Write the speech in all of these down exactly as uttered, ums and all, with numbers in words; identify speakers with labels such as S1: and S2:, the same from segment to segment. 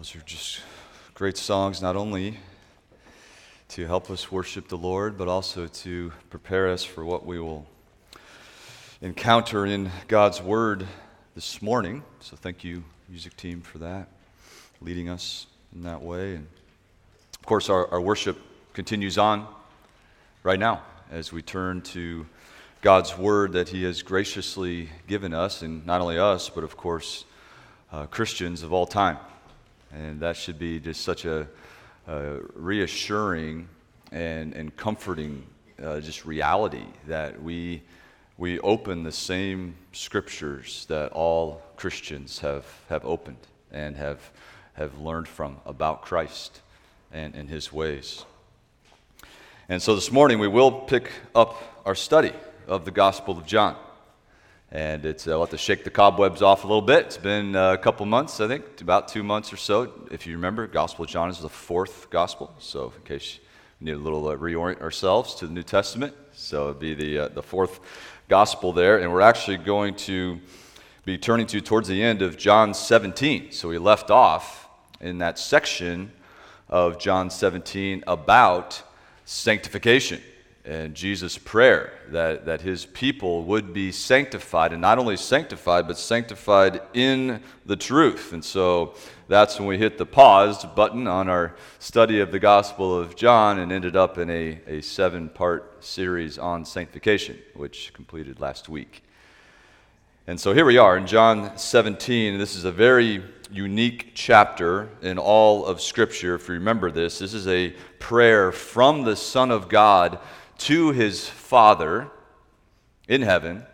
S1: Those are just great songs, not only to help us worship the Lord, but also to prepare us for what we will encounter in God's Word this morning. So thank you, music team, for that, leading us in that way. And of course, our, our worship continues on right now as we turn to God's Word that He has graciously given us, and not only us, but of course, uh, Christians of all time. And that should be just such a, a reassuring and, and comforting uh, just reality that we we open the same scriptures that all Christians have, have opened and have have learned from about Christ and, and His ways. And so this morning we will pick up our study of the Gospel of John. And it's, uh, I'll have to shake the cobwebs off a little bit. It's been uh, a couple months, I think, about two months or so. If you remember, Gospel of John is the fourth Gospel. So in case we need a little uh, reorient ourselves to the New Testament. So it'd be the, uh, the fourth Gospel there. And we're actually going to be turning to towards the end of John seventeen. So we left off in that section of John seventeen about sanctification. And Jesus' prayer that, that his people would be sanctified, and not only sanctified, but sanctified in the truth. And so that's when we hit the pause button on our study of the Gospel of John and ended up in a, a seven-part series on sanctification, which completed last week. And so here we are in John seventeen. This is a very unique chapter in all of Scripture. If you remember this, this is a prayer from the Son of God to his Father in heaven.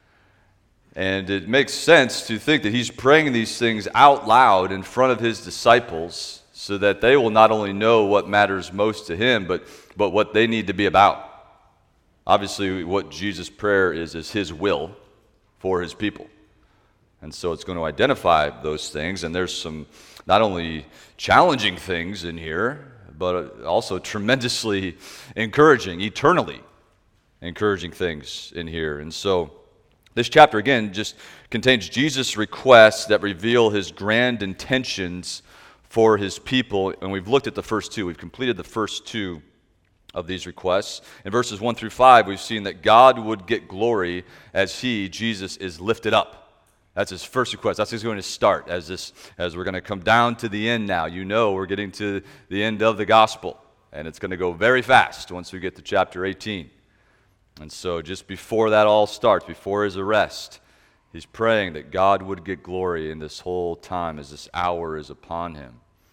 S1: And it makes sense to think that he's praying these things out loud in front of his disciples so that they will not only know what matters most to him, but, but what they need to be about. Obviously, what Jesus' prayer is, is his will for his people. And so it's going to identify those things, and there's some not only challenging things in here, but also tremendously encouraging, eternally encouraging things in here. And so this chapter, again, just contains Jesus' requests that reveal his grand intentions for his people. And we've looked at the first two. We've completed the first two of these requests. In verses one through five, we've seen that God would get glory as he, Jesus, is lifted up. That's his first request. That's how he's going to start as this, as we're going to come down to the end now. You know we're getting to the end of the gospel, and it's going to go very fast once we get to chapter eighteen. And so just before that all starts, before his arrest, he's praying that God would get glory in this whole time as this hour is upon him.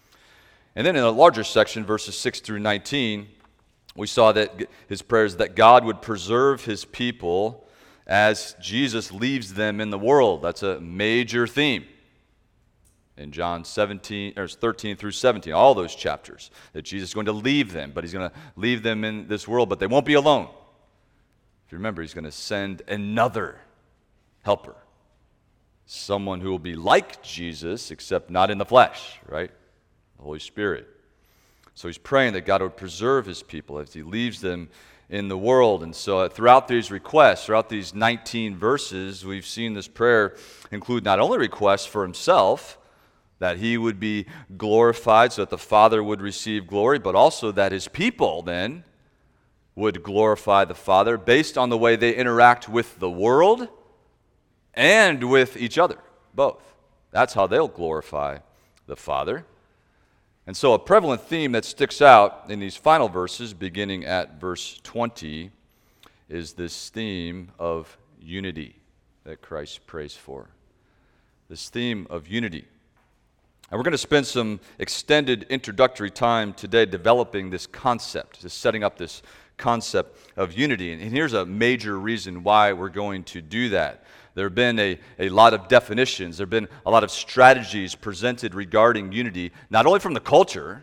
S1: And then in a larger section, verses six through nineteen, we saw that his prayer is that God would preserve his people as Jesus leaves them in the world. That's a major theme in John seventeen, or thirteen through seventeen, all those chapters, that Jesus is going to leave them, but he's going to leave them in this world, but they won't be alone. If you remember, he's going to send another helper, someone who will be like Jesus, except not in the flesh, right? The Holy Spirit. So he's praying that God would preserve his people as he leaves them in the world. And so throughout these requests, throughout these nineteen verses, we've seen this prayer include not only requests for himself, that he would be glorified so that the Father would receive glory, but also that his people then would glorify the Father based on the way they interact with the world and with each other, both. That's how they'll glorify the Father. And so a prevalent theme that sticks out in these final verses, beginning at verse twenty, is this theme of unity that Christ prays for. This theme of unity. And we're going to spend some extended introductory time today developing this concept, just setting up this concept of unity. And here's a major reason why we're going to do that. There have been a, a lot of definitions. There have been a lot of strategies presented regarding unity, not only from the culture,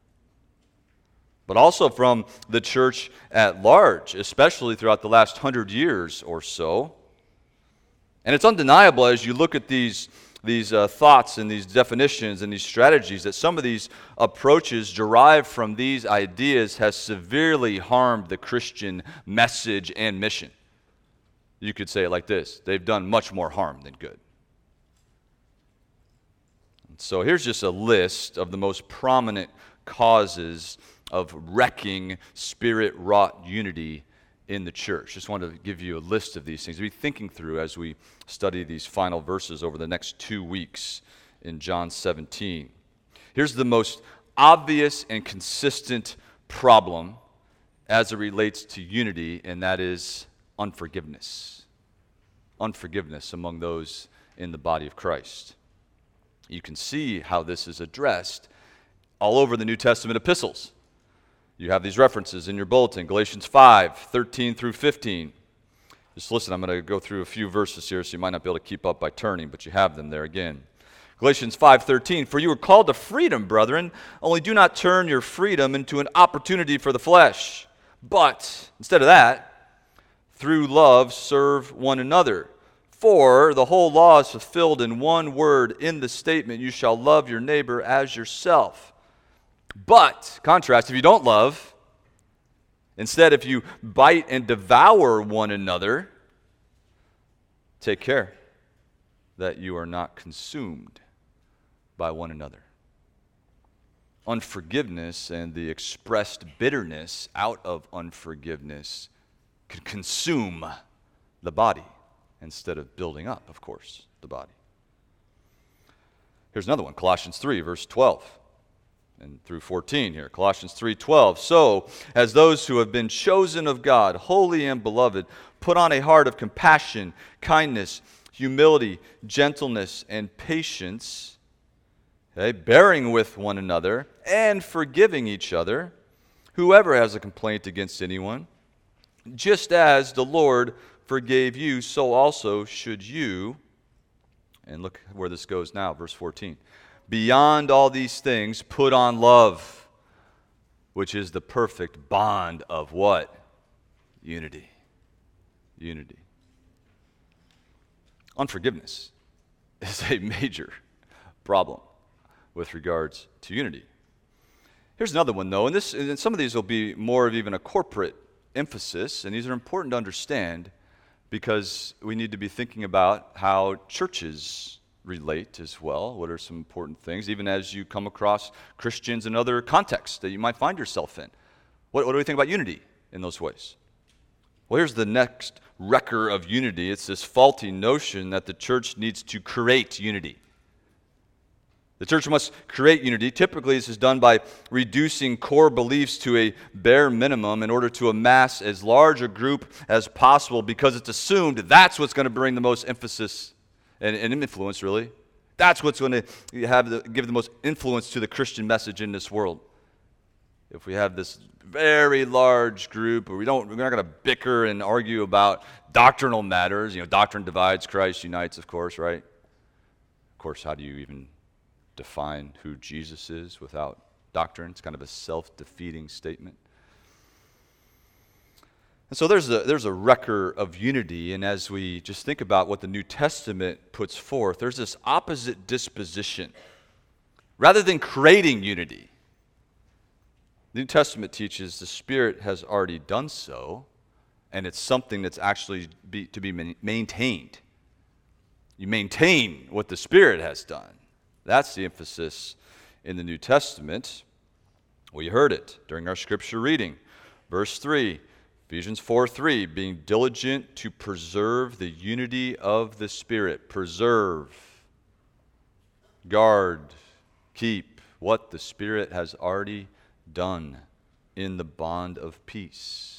S1: but also from the church at large, especially throughout the last hundred years or so. And it's undeniable as you look at these, these uh, thoughts and these definitions and these strategies that some of these approaches derived from these ideas has severely harmed the Christian message and mission. You could say it like this: they've done much more harm than good. So here's just a list of the most prominent causes of wrecking Spirit-wrought unity in the church. Just wanted to give you a list of these things to be thinking through as we study these final verses over the next two weeks in John seventeen. Here's the most obvious and consistent problem as it relates to unity, and that is unforgiveness. Unforgiveness among those in the body of Christ. You can see how this is addressed all over the New Testament epistles. You have these references in your bulletin, Galatians five, thirteen through fifteen. Just listen, I'm going to go through a few verses here, so you might not be able to keep up by turning, but you have them there again. Galatians five thirteen, for you were called to freedom, brethren, only do not turn your freedom into an opportunity for the flesh, but instead of that, through love serve one another. For the whole law is fulfilled in one word in the statement, you shall love your neighbor as yourself. But, contrast, if you don't love, instead if you bite and devour one another, take care that you are not consumed by one another. Unforgiveness and the expressed bitterness out of unforgiveness can consume the body instead of building up, of course, the body. Here's another one, Colossians three, verse twelve. And through fourteen here, Colossians three twelve. So, as those who have been chosen of God, holy and beloved, put on a heart of compassion, kindness, humility, gentleness, and patience, okay, bearing with one another, and forgiving each other, whoever has a complaint against anyone, just as the Lord forgave you, so also should you. And look where this goes now, verse fourteen. Beyond all these things, put on love, which is the perfect bond of what? Unity. Unity. Unforgiveness is a major problem with regards to unity. Here's another one, though, and, this, and some of these will be more of even a corporate emphasis, and these are important to understand because we need to be thinking about how churches relate as well. What are some important things, even as you come across Christians in other contexts that you might find yourself in? What, what do we think about unity in those ways? Well, here's the next wrecker of unity. It's this faulty notion that the church needs to create unity. The church must create unity. Typically, this is done by reducing core beliefs to a bare minimum in order to amass as large a group as possible because it's assumed that's what's going to bring the most emphasis and, and influence, really. That's what's going to have the, give the most influence to the Christian message in this world. If we have this very large group, or we don't, we're not going to bicker and argue about doctrinal matters. You know, doctrine divides, Christ unites, of course, right? Of course, how do you even define who Jesus is without doctrine? It's kind of a self-defeating statement. And so there's a there's a wrecker of unity, and as we just think about what the New Testament puts forth, there's this opposite disposition. Rather than creating unity, the New Testament teaches the Spirit has already done so, and it's something that's actually be, to be maintained. You maintain what the Spirit has done. That's the emphasis in the New Testament. We heard it during our scripture reading. Verse three, Ephesians four three, being diligent to preserve the unity of the Spirit. Preserve, guard, keep what the Spirit has already done in the bond of peace.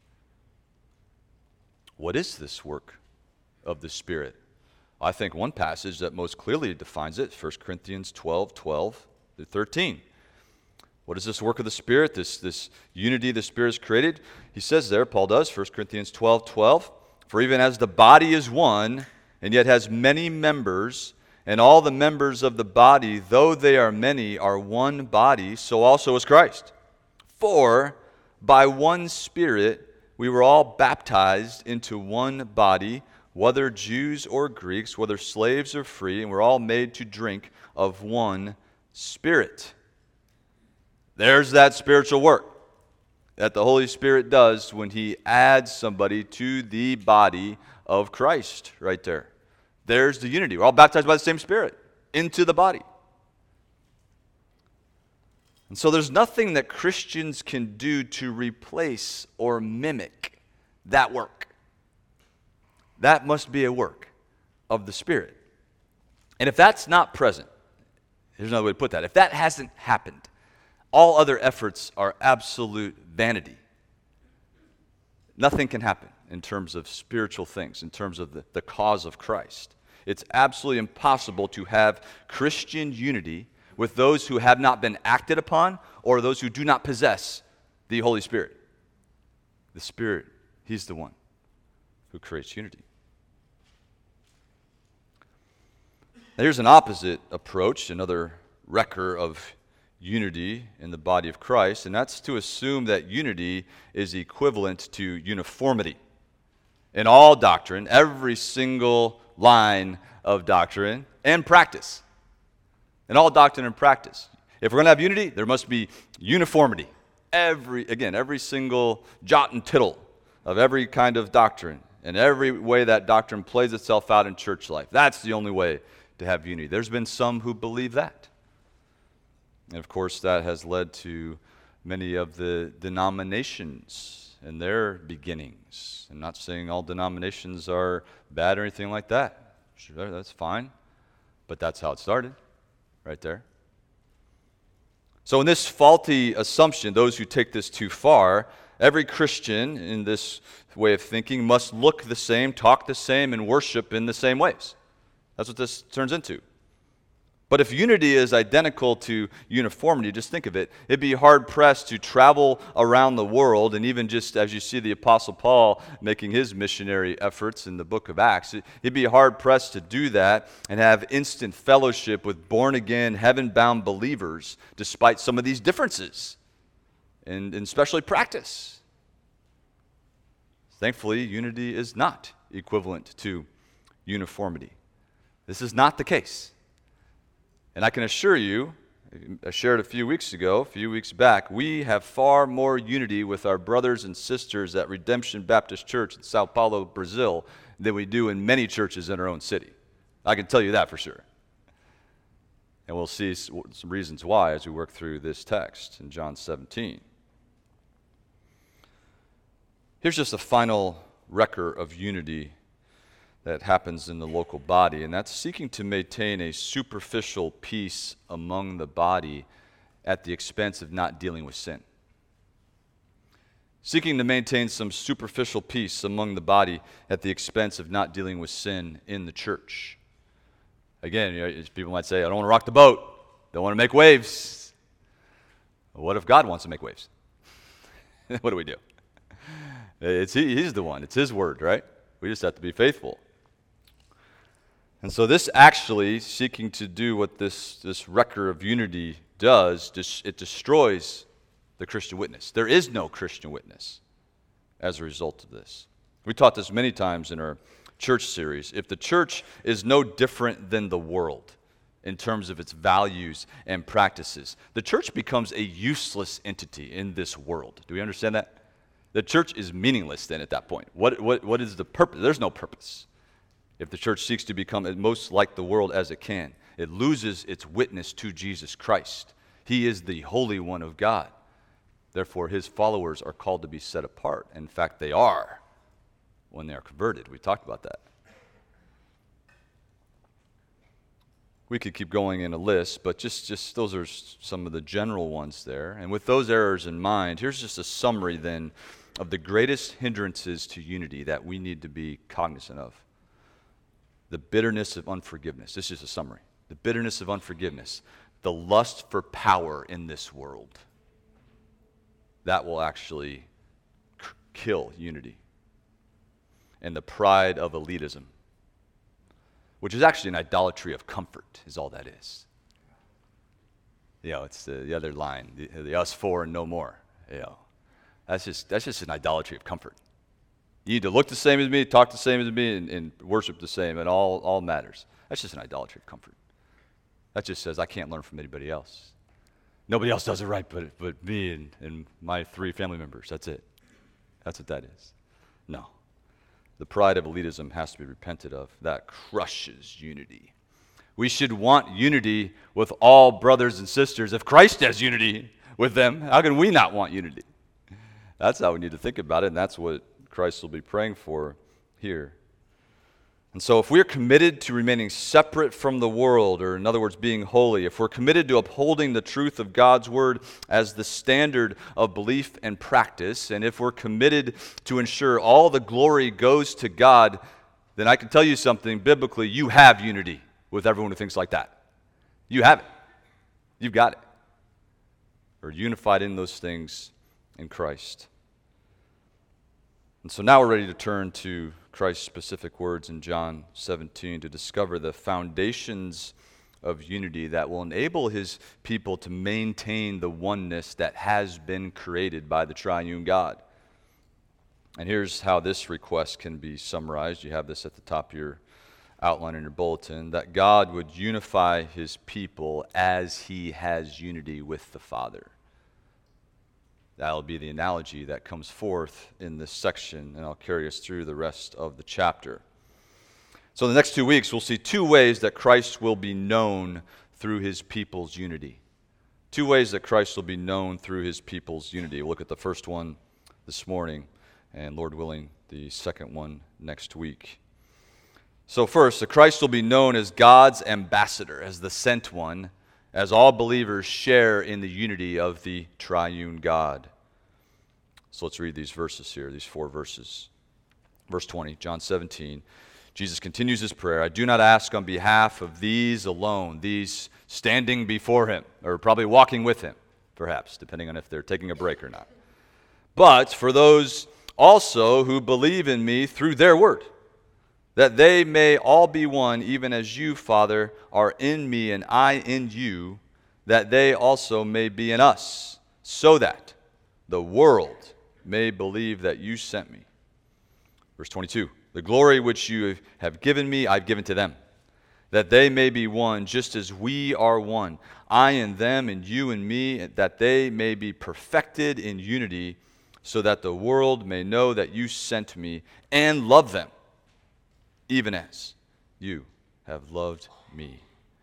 S1: What is this work of the Spirit? I think one passage that most clearly defines it, First Corinthians twelve twelve through thirteen. What is this work of the Spirit, this, this unity the Spirit has created? He says there, Paul does, First Corinthians twelve twelve, for even as the body is one, and yet has many members, and all the members of the body, though they are many, are one body, so also is Christ. For by one Spirit we were all baptized into one body, whether Jews or Greeks, whether slaves or free, and we're all made to drink of one Spirit. There's that spiritual work that the Holy Spirit does when He adds somebody to the body of Christ right there. There's the unity. We're all baptized by the same Spirit into the body. And so there's nothing that Christians can do to replace or mimic that work. That must be a work of the Spirit. And if that's not present, here's another way to put that. If that hasn't happened, all other efforts are absolute vanity. Nothing can happen in terms of spiritual things, in terms of the, the cause of Christ. It's absolutely impossible to have Christian unity with those who have not been acted upon or those who do not possess the Holy Spirit. The Spirit, He's the one who creates unity. Now, here's an opposite approach, another wrecker of unity in the body of Christ, and that's to assume that unity is equivalent to uniformity. In all doctrine, every single line of doctrine and practice. In all doctrine and practice. If we're going to have unity, there must be uniformity. Every, again, every single jot and tittle of every kind of doctrine and every way that doctrine plays itself out in church life. That's the only way to have unity. There's been some who believe that. And of course, that has led to many of the denominations and their beginnings. I'm not saying all denominations are bad or anything like that. Sure, that's fine. But that's how it started, right there. So in this faulty assumption, those who take this too far, every Christian in this way of thinking must look the same, talk the same, and worship in the same ways. That's what this turns into. But if unity is identical to uniformity, just think of it, it'd be hard-pressed to travel around the world, and even just as you see the Apostle Paul making his missionary efforts in the book of Acts, it'd be hard-pressed to do that and have instant fellowship with born-again, heaven-bound believers, despite some of these differences, and, and especially practice. Thankfully, unity is not equivalent to uniformity. This is not the case. And I can assure you, I shared a few weeks ago, a few weeks back, we have far more unity with our brothers and sisters at Redemption Baptist Church in Sao Paulo, Brazil, than we do in many churches in our own city. I can tell you that for sure. And we'll see some reasons why as we work through this text in John seventeen. Here's just a final wrecker of unity that happens in the local body, and that's seeking to maintain a superficial peace among the body at the expense of not dealing with sin. Seeking to maintain some superficial peace among the body at the expense of not dealing with sin in the church. Again, you know, people might say, I don't want to rock the boat, don't want to make waves. What if God wants to make waves? What do we do? It's he, he's the one, it's His word, right? We just have to be faithful. And so this actually, seeking to do what this, this wrecker of unity does, it destroys the Christian witness. There is no Christian witness as a result of this. We taught this many times in our church series. If the church is no different than the world in terms of its values and practices, the church becomes a useless entity in this world. Do we understand that? The church is meaningless then at that point. What, what, what is the purpose? There's no purpose. If the church seeks to become as most like the world as it can, it loses its witness to Jesus Christ. He is the Holy One of God. Therefore, His followers are called to be set apart. In fact, they are when they are converted. We talked about that. We could keep going in a list, but just, just those are some of the general ones there. And with those errors in mind, here's just a summary then of the greatest hindrances to unity that we need to be cognizant of. The bitterness of unforgiveness. This is a summary. The bitterness of unforgiveness. The lust for power in this world. That will actually k- kill unity. And the pride of elitism, which is actually an idolatry of comfort, is all that is. You know, it's the, the other line, the, the us for and no more. You know, that's just that's just an idolatry of comfort. You need to look the same as me, talk the same as me, and, and worship the same, and all, all matters. That's just an idolatry of comfort. That just says I can't learn from anybody else. Nobody else does it right but, but me and, and my three family members. That's it. That's what that is. No. The pride of elitism has to be repented of. That crushes unity. We should want unity with all brothers and sisters if Christ has unity with them? How can we not want unity? That's how we need to think about it, and that's what Christ will be praying for here. And so if we're committed to remaining separate from the world, or in other words, being holy, if we're committed to upholding the truth of God's word as the standard of belief and practice, and if we're committed to ensure all the glory goes to God, then I can tell you something, biblically, you have unity with everyone who thinks like that. You have it. You've got it. We're unified in those things in Christ. And so now we're ready to turn to Christ's specific words in John seventeen to discover the foundations of unity that will enable his people to maintain the oneness that has been created by the triune God. And here's how this request can be summarized. You have this at the top of your outline in your bulletin, that God would unify his people as he has unity with the Father. That'll be the analogy that comes forth in this section, and I'll carry us through the rest of the chapter. So in the next two weeks, we'll see two ways that Christ will be known through his people's unity. Two ways that Christ will be known through his people's unity. We'll look at the first one this morning, and Lord willing, the second one next week. So first, the Christ will be known as God's ambassador, as the sent one, as all believers share in the unity of the triune God. So let's read these verses here, these four verses. Verse twenty, John seventeen, Jesus continues his prayer. I do not ask on behalf of these alone, these standing before him, or probably walking with him, perhaps, depending on if they're taking a break or not. But for those also who believe in me through their word, that they may all be one, even as you, Father, are in me and I in you, that they also may be in us, so that the world may believe that you sent me. Verse twenty-two, the glory which you have given me, I've given to them, that they may be one, just as we are one, I and them and you and me, that they may be perfected in unity, so that the world may know that you sent me and love them, even as you have loved me.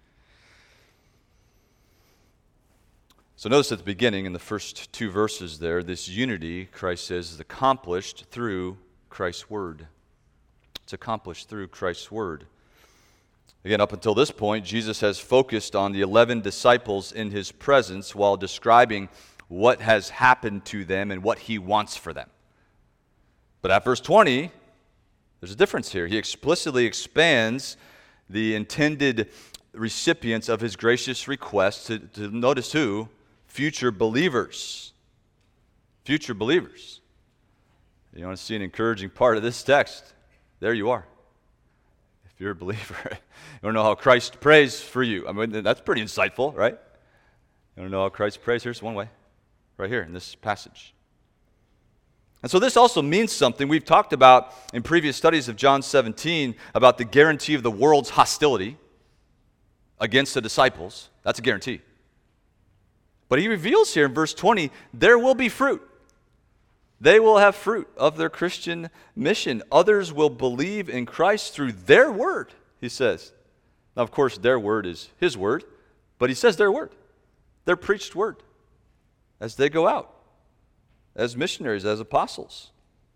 S1: So notice at the beginning, in the first two verses there, this unity, Christ says, is accomplished through Christ's word. It's accomplished through Christ's word. Again, up until this point, Jesus has focused on the eleven disciples in his presence while describing what has happened to them and what he wants for them. But at verse twenty, there's a difference here. He explicitly expands the intended recipients of his gracious request to, to notice who? Future believers. Future believers. You want to see an encouraging part of this text? There you are. If you're a believer, you want to know how Christ prays for you. I mean, that's pretty insightful, right? You want to know how Christ prays? Here's one way, right here in this passage. And so this also means something. We've talked about in previous studies of John seventeen about the guarantee of the world's hostility against the disciples. That's a guarantee. But he reveals here in verse twenty, there will be fruit. They will have fruit of their Christian mission. Others will believe in Christ through their word, he says. Now, of course, their word is his word, but he says their word, their preached word, as they go out, as missionaries, as apostles.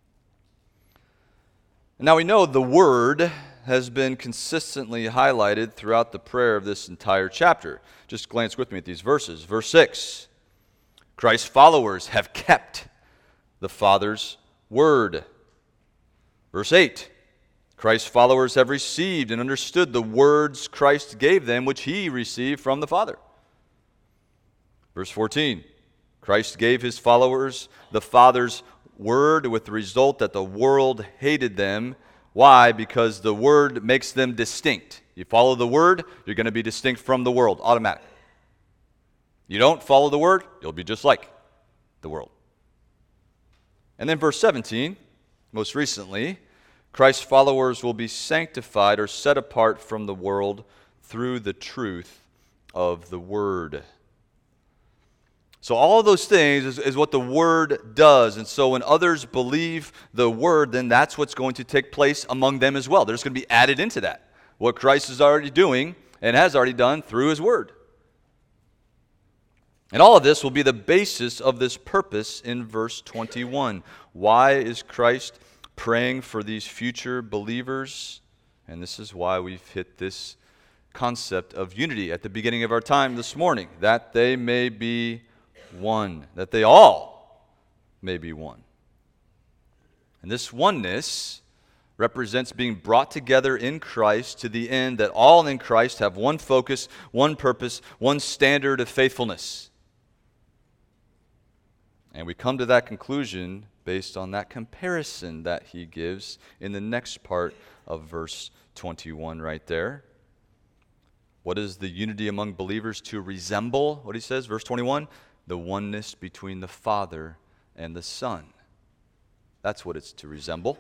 S1: Now we know the word has been consistently highlighted throughout the prayer of this entire chapter. Just glance with me at these verses. Verse six, Christ's followers have kept the Father's word. Verse eight, Christ's followers have received and understood the words Christ gave them, which he received from the Father. Verse fourteen, Christ gave his followers the Father's word with the result that the world hated them. Why? Because the word makes them distinct. You follow the word, you're going to be distinct from the world, automatic. You don't follow the word, you'll be just like the world. And then verse seventeen, most recently, Christ's followers will be sanctified or set apart from the world through the truth of the word. So all of those things is, is what the word does. And so when others believe the word, then that's what's going to take place among them as well. There's going to be added into that, what Christ is already doing and has already done through his word. And all of this will be the basis of this purpose in verse twenty-one. Why is Christ praying for these future believers? And this is why we've hit this concept of unity at the beginning of our time this morning, that they may be one, that they all may be one. And this oneness represents being brought together in Christ to the end that all in Christ have one focus, one purpose, one standard of faithfulness. And we come to that conclusion based on that comparison that he gives in the next part of verse twenty-one right there. What is the unity among believers to resemble? What he says, verse twenty-one, the oneness between the Father and the Son. That's what it's to resemble.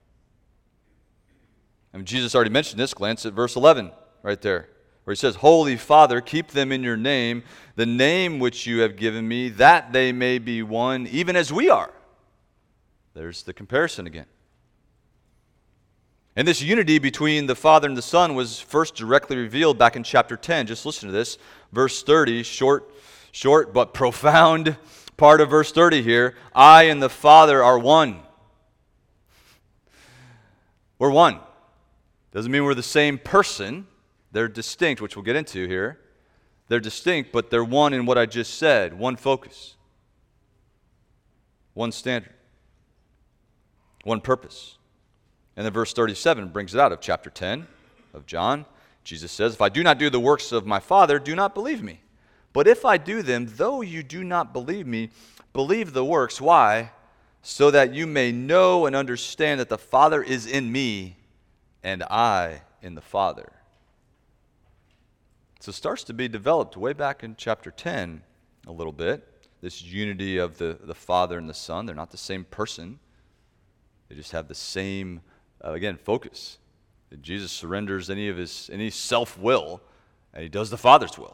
S1: And Jesus already mentioned this. Glance at verse eleven right there, where he says, Holy Father, keep them in your name, the name which you have given me, that they may be one, even as we are. There's the comparison again. And this unity between the Father and the Son was first directly revealed back in chapter ten. Just listen to this. Verse thirty, short, short but profound part of verse thirty here. I and the Father are one. We're one. Doesn't mean we're the same person. They're distinct, which we'll get into here. They're distinct, but they're one in what I just said. One focus. One standard. One purpose. And then verse thirty-seven brings it out of chapter ten of John. Jesus says, If I do not do the works of my Father, do not believe me. But if I do them, though you do not believe me, believe the works. Why? So that you may know and understand that the Father is in me, and I in the Father. So it starts to be developed way back in chapter ten a little bit. This unity of the, the Father and the Son. They're not the same person. They just have the same, uh, again, focus. That Jesus surrenders any of his any self-will, and he does the Father's will.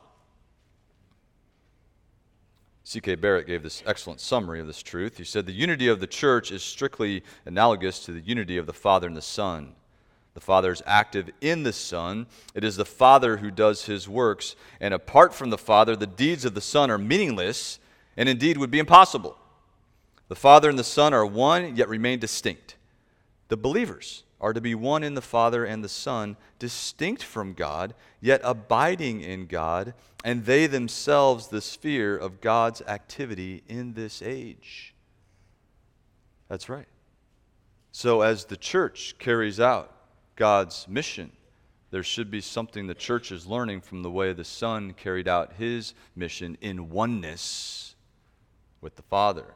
S1: C K Barrett gave this excellent summary of this truth. He said, the unity of the church is strictly analogous to the unity of the Father and the Son. The Father is active in the Son. It is the Father who does his works. And apart from the Father, the deeds of the Son are meaningless and indeed would be impossible. The Father and the Son are one, yet remain distinct. The believers are to be one in the Father and the Son, distinct from God, yet abiding in God, and they themselves the sphere of God's activity in this age. That's right. So as the church carries out God's mission, there should be something the church is learning from the way the Son carried out his mission in oneness with the Father.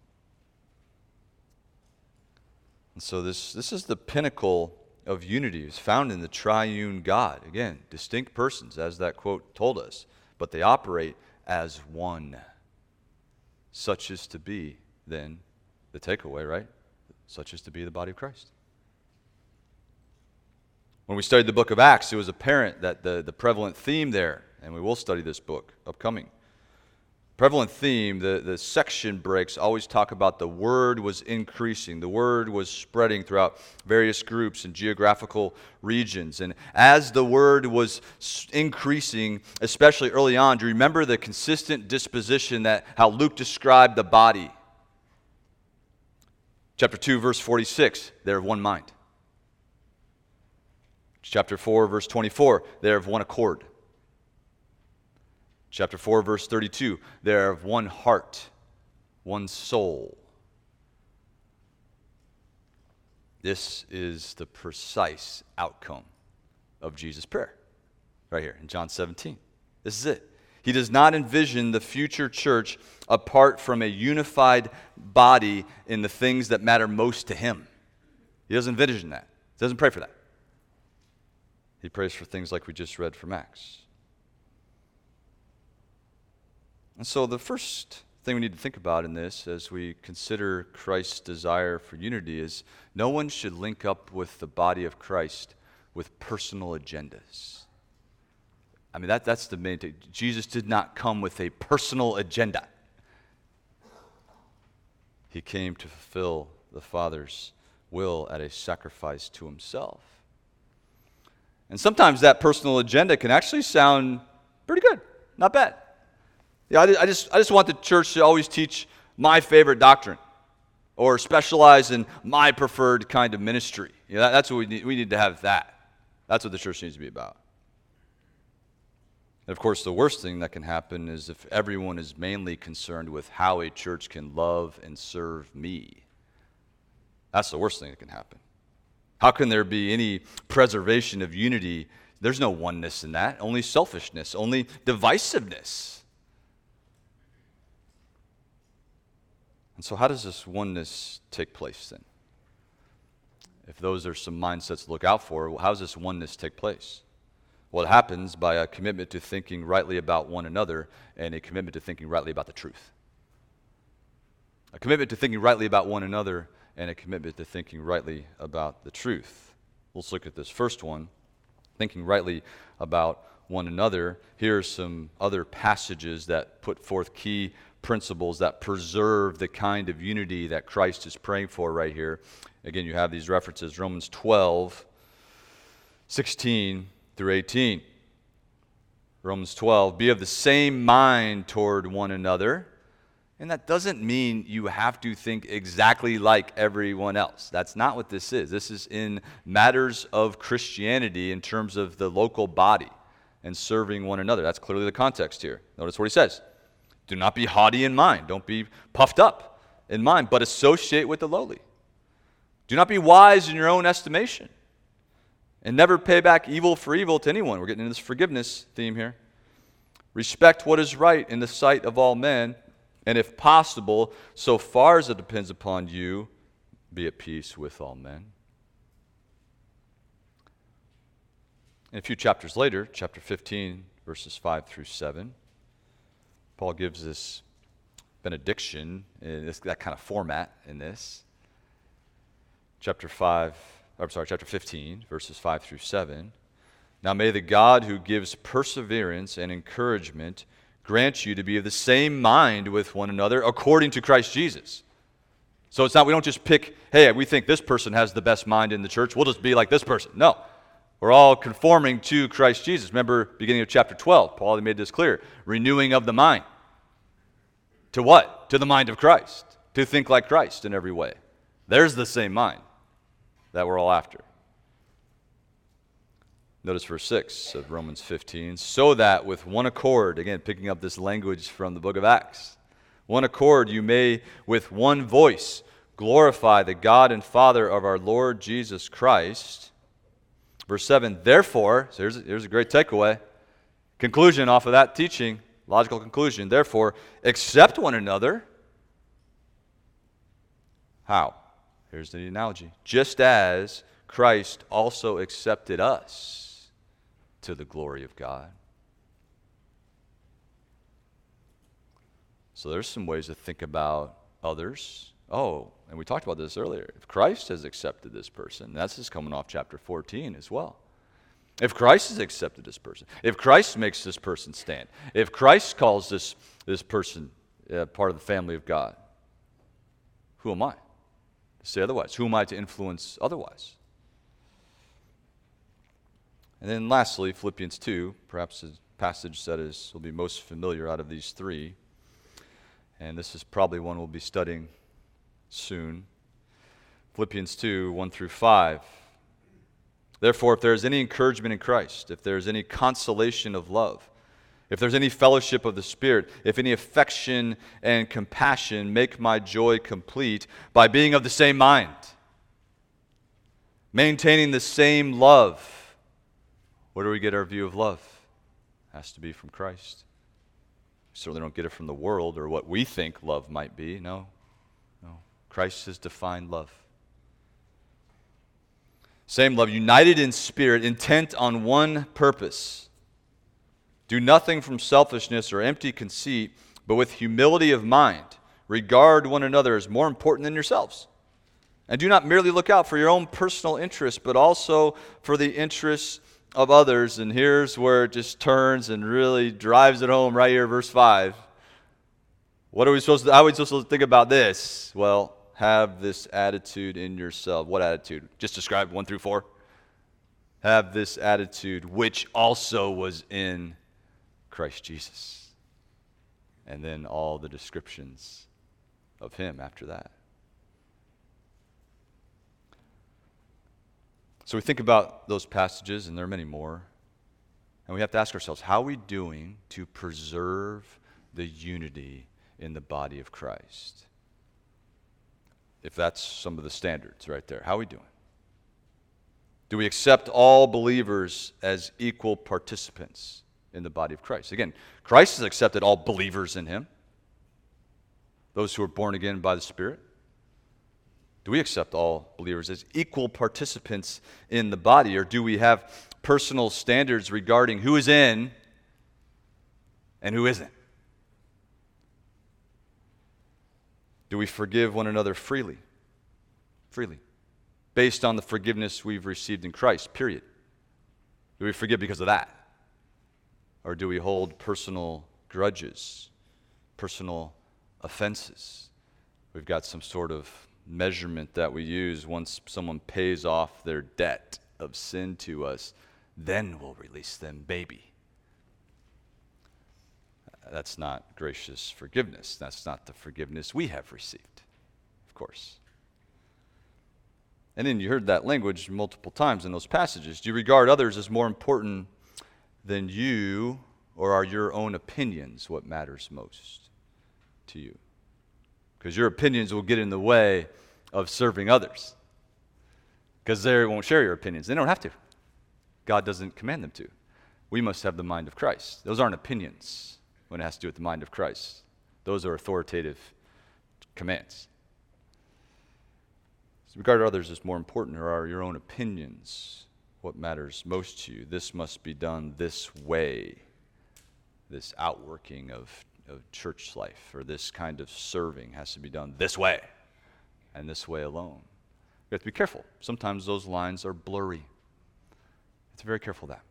S1: And so this, this is the pinnacle of unity. It's found in the triune God. Again, distinct persons, as that quote told us, but they operate as one. Such is to be, then, the takeaway, right? Such is to be the body of Christ. When we studied the book of Acts, it was apparent that the, the prevalent theme there, and we will study this book upcoming, prevalent theme, the, the section breaks always talk about the word was increasing. The word was spreading throughout various groups and geographical regions. And as the word was increasing, especially early on, do you remember the consistent disposition that how Luke described the body? Chapter two, verse forty-six, they're of one mind. Chapter four, verse twenty-four, they're of one accord. Chapter four, verse thirty-two, they're of one heart, one soul. This is the precise outcome of Jesus' prayer, right here in John seventeen. This is it. He does not envision the future church apart from a unified body in the things that matter most to him. He doesn't envision that. He doesn't pray for that. He prays for things like we just read from Acts. And so the first thing we need to think about in this as we consider Christ's desire for unity is no one should link up with the body of Christ with personal agendas. I mean, that, that's the main thing. Jesus did not come with a personal agenda. He came to fulfill the Father's will at a sacrifice to himself. And sometimes that personal agenda can actually sound pretty good, not bad. Yeah, I I just, I just want the church to always teach my favorite doctrine or specialize in my preferred kind of ministry. You know, that, that's what we need. We need to have that. That's what the church needs to be about. And of course, the worst thing that can happen is if everyone is mainly concerned with how a church can love and serve me. That's the worst thing that can happen. How can there be any preservation of unity? There's no oneness in that, only selfishness, only divisiveness. And so how does this oneness take place then? If those are some mindsets to look out for, how does this oneness take place? Well, it happens by a commitment to thinking rightly about one another and a commitment to thinking rightly about the truth. A commitment to thinking rightly about one another and a commitment to thinking rightly about the truth. Let's look at this first one, thinking rightly about one another. Here are some other passages that put forth key principles that preserve the kind of unity that Christ is praying for right here. Again, you have these references, Romans twelve, sixteen through eighteen. Romans twelve, be of the same mind toward one another. And that doesn't mean you have to think exactly like everyone else. That's not what this is. This is in matters of Christianity in terms of the local body and serving one another. That's clearly the context here. Notice what he says. Do not be haughty in mind. Don't be puffed up in mind, but associate with the lowly. Do not be wise in your own estimation. And never pay back evil for evil to anyone. We're getting into this forgiveness theme here. Respect what is right in the sight of all men. And if possible, so far as it depends upon you, be at peace with all men. And a few chapters later, chapter fifteen, verses five through seven, Paul gives this benediction in this, that kind of format in this. Chapter five, I'm sorry, chapter fifteen, verses five through seven. Now may the God who gives perseverance and encouragement grant you to be of the same mind with one another according to Christ Jesus. So it's not, we don't just pick, hey, we think this person has the best mind in the church, we'll just be like this person. No. We're all conforming to Christ Jesus. Remember, beginning of chapter twelve, Paul made this clear. Renewing of the mind. To what? To the mind of Christ. To think like Christ in every way. There's the same mind that we're all after. Notice verse six of Romans fifteen. So that with one accord, again, picking up this language from the book of Acts, one accord you may with one voice glorify the God and Father of our Lord Jesus Christ. Verse seven, therefore, so here's, here's a great takeaway, conclusion off of that teaching, logical conclusion, therefore, accept one another. How? Here's the analogy. Just as Christ also accepted us to the glory of God. So there's some ways to think about others. Oh, and we talked about this earlier. If Christ has accepted this person, that's just coming off chapter fourteen as well. If Christ has accepted this person, if Christ makes this person stand, if Christ calls this, this person uh, part of the family of God, who am I to say otherwise? Who am I to influence otherwise? And then lastly, Philippians two, perhaps a passage that is will be most familiar out of these three. And this is probably one we'll be studying soon. Philippians two, one through five. Therefore, if there is any encouragement in Christ, if there is any consolation of love, if there's any fellowship of the Spirit, if any affection and compassion, make my joy complete by being of the same mind, maintaining the same love. Where do we get our view of love? It has to be from Christ. We certainly don't get it from the world or what we think love might be. No, no. Christ has defined love. Same love, united in spirit, intent on one purpose. Do nothing from selfishness or empty conceit, but with humility of mind. Regard one another as more important than yourselves. And do not merely look out for your own personal interests, but also for the interests of others. And here's where it just turns and really drives it home right here, verse five. What are we supposed to, how are we supposed to think about this? Well, have this attitude in yourself. What attitude? Just describe one through four. Have this attitude which also was in Christ Jesus. and then all the descriptions of him after that. So we think about those passages, and there are many more, and we have to ask ourselves, how are we doing to preserve the unity in the body of Christ? If that's some of the standards right there, how are we doing? Do we accept all believers as equal participants in the body of Christ? Again, Christ has accepted all believers in him, those who are born again by the Spirit. Do we accept all believers as equal participants in the body, or do we have personal standards regarding who is in and who isn't? Do we forgive one another freely? Freely. Based on the forgiveness we've received in Christ, period. Do we forgive because of that? Or do we hold personal grudges, personal offenses? We've got some sort of measurement that we use. Once someone pays off their debt of sin to us, then we'll release them, baby. That's not gracious forgiveness. That's not the forgiveness we have received, of course. And then you heard that language multiple times in those passages. Do you regard others as more important than you, or are your own opinions what matters most to you? Because your opinions will get in the way of serving others. Because they won't share your opinions. They don't have to. God doesn't command them to. We must have the mind of Christ. Those aren't opinions when it has to do with the mind of Christ. Those are authoritative commands. So regard others as more important, or are your own opinions what matters most to you? This must be done this way, this outworking of, of church life, or this kind of serving has to be done this way, and this way alone. We have to be careful. Sometimes those lines are blurry. It's very careful of that.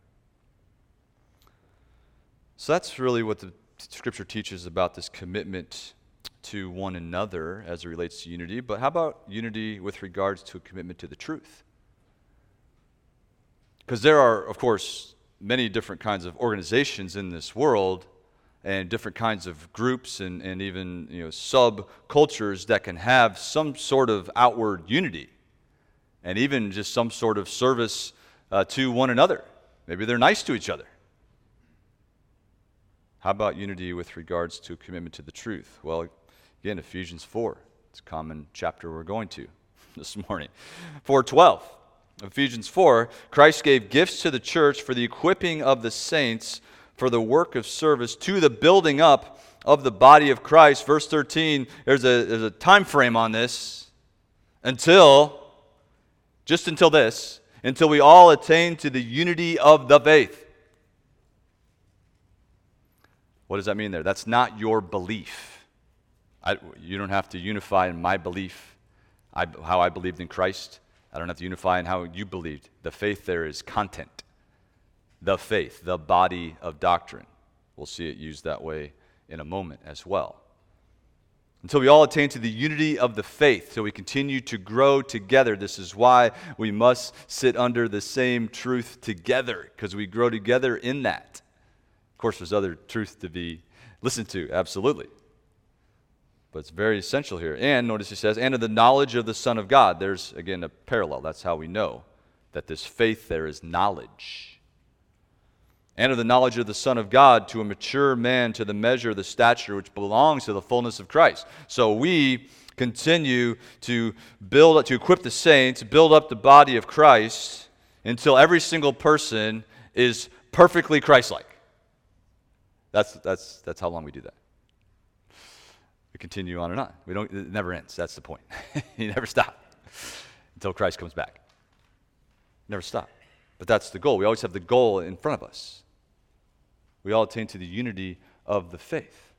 S1: So that's really what the Scripture teaches about this commitment to one another as it relates to unity. But how about unity with regards to a commitment to the truth? Because there are, of course, many different kinds of organizations in this world, and different kinds of groups, and, and even you know subcultures that can have some sort of outward unity, and even just some sort of service uh, to one another. Maybe they're nice to each other. How about unity with regards to commitment to the truth? Well, again, Ephesians four. It's a common chapter we're going to this morning. four twelve. Ephesians four, Christ gave gifts to the church for the equipping of the saints for the work of service to the building up of the body of Christ. Verse thirteen, there's a, there's a time frame on this. Until, just until this, until we all attain to the unity of the faith. What does that mean there? That's not your belief. I, you don't have to unify in my belief, I, how I believed in Christ. I don't have to unify in how you believed. The faith there is content. The faith, the body of doctrine. We'll see it used that way in a moment as well. Until we all attain to the unity of the faith, so we continue to grow together. This is why we must sit under the same truth together, because we grow together in that. Of course, there's other truth to be listened to, absolutely. But it's very essential here. And notice he says, and of the knowledge of the Son of God. There's, again, a parallel. That's how we know that this faith there is knowledge. And of the knowledge of the Son of God, to a mature man, to the measure of the stature which belongs to the fullness of Christ. So we continue to build, to equip the saints, build up the body of Christ, until every single person is perfectly Christ-like. That's, that's, that's how long we do that. We continue on and on. We don't, it never ends. That's the point. You never stop until Christ comes back. Never stop. But that's the goal. We always have the goal in front of us. We all attain to the unity of the faith.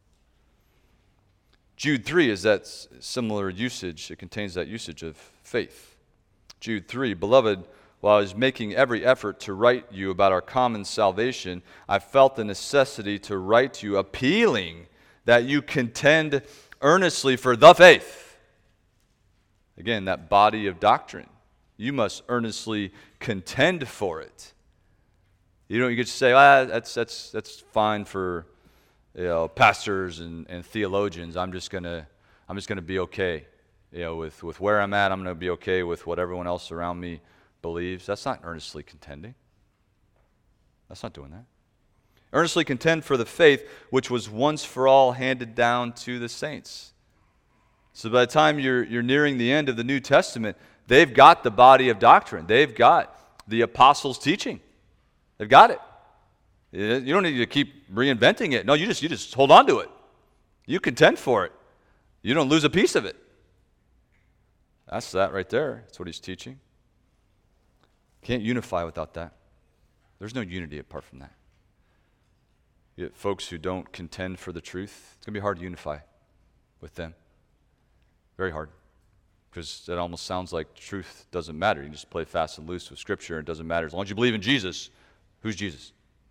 S1: Jude three is that similar usage. It contains that usage of faith. Jude three, beloved, while I was making every effort to write you about our common salvation, I felt the necessity to write to you, appealing that you contend earnestly for the faith. Again, that body of doctrine. You must earnestly contend for it. You don't you get to say, ah, that's that's that's fine for you know, pastors and, and theologians, I'm just gonna I'm just gonna be okay, you know, with, with where I'm at. I'm gonna be okay with what everyone else around me believes. That's not earnestly contending. That's not doing that. Earnestly contend for the faith which was once for all handed down to the saints. So by the time you're you're nearing the end of the New Testament, they've got the body of doctrine. They've got the apostles' teaching. They've got it. You don't need to keep reinventing it. No, you just you just hold on to it. You contend for it. You don't lose a piece of it. That's that right there. That's what he's teaching. Can't unify without that. There's no unity apart from that. You get folks who don't contend for the truth, it's going to be hard to unify with them. Very hard. Because it almost sounds like truth doesn't matter. You can just play fast and loose with Scripture. It doesn't matter. As long as you believe in Jesus, who's Jesus?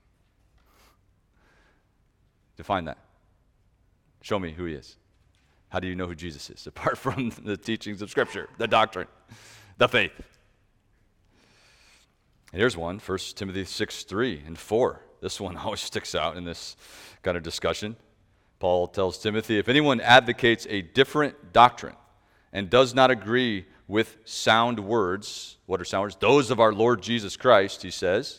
S1: Define that. Show me who he is. How do you know who Jesus is? Apart from the teachings of Scripture, the doctrine, the faith. And here's one, First Timothy six, three and four. This one always sticks out in this kind of discussion. Paul tells Timothy, if anyone advocates a different doctrine and does not agree with sound words, what are sound words? Those of our Lord Jesus Christ, he says,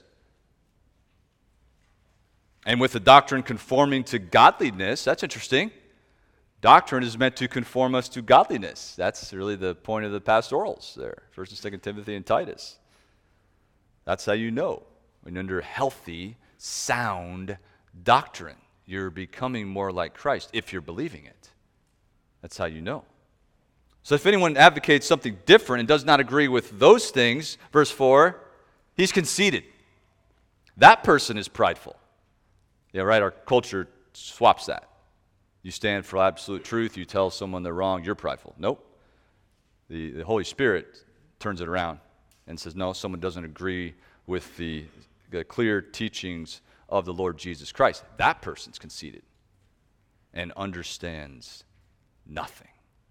S1: and with the doctrine conforming to godliness, that's interesting. Doctrine is meant to conform us to godliness. That's really the point of the pastorals there, First and Second Timothy and Titus. That's how you know. When under healthy, sound doctrine, you're becoming more like Christ if you're believing it. That's how you know. So if anyone advocates something different and does not agree with those things, verse four, he's conceited. That person is prideful. Yeah, right, our culture swaps that. You stand for absolute truth, you tell someone they're wrong, you're prideful. Nope. The, the Holy Spirit turns it around and says, no, someone doesn't agree with the, the clear teachings of the Lord Jesus Christ. That person's conceited and understands nothing.